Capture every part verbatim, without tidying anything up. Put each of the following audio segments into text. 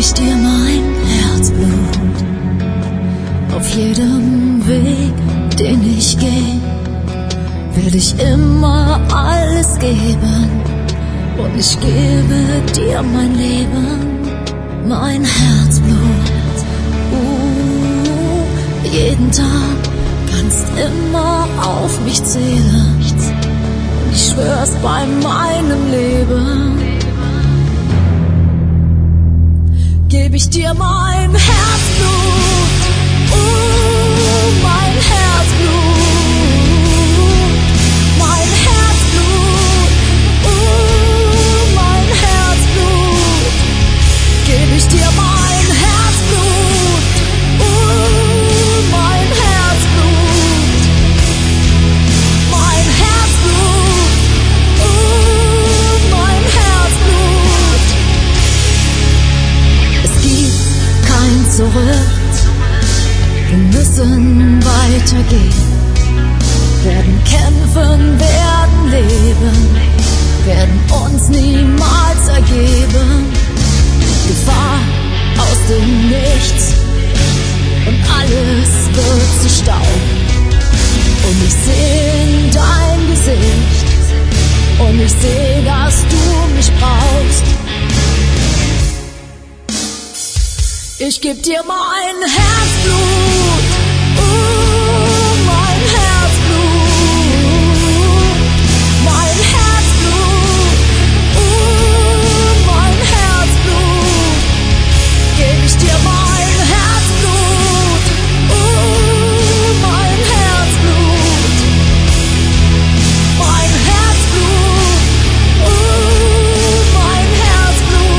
ich dir mein Herzblut. Auf jedem Weg, den ich gehe, will ich immer alles geben. Und ich gebe dir mein Leben, mein Herzblut. Uh, jeden Tag kannst immer auf mich zählen. Und ich schwör's bei meinem Leben, geb ich dir mein Herzblut. Uh, mein Herzblut. Mein Herzblut. Uh, mein Herzblut. Geb ich dir mein Herzblut. Uh, mein Herzblut. Mein Herzblut. Uh, mein Herzblut. Es gibt kein Zurück. Wir müssen weitergehen, werden kämpfen, werden leben, werden uns niemals ergeben. Gefahr aus dem Nichts und alles wird zu Staub. Und ich seh in dein Gesicht und ich seh, dass du mich brauchst. Ich geb dir mein Herzblut, uh, mein Herzblut, mein Herzblut, uh, mein Herzblut, geb ich dir mein Herzblut, uh, mein Herzblut, mein Herzblut, uh, mein Herzblut.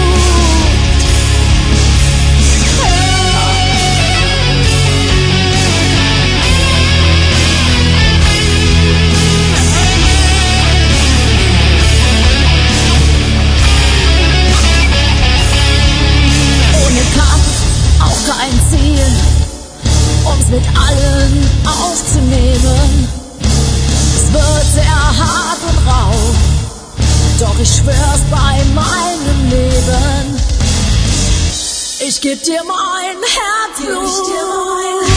Kein Ziel, uns mit allen aufzunehmen. Es wird sehr hart und rau, doch ich schwör's bei meinem Leben. Ich geb dir mein Herzblut.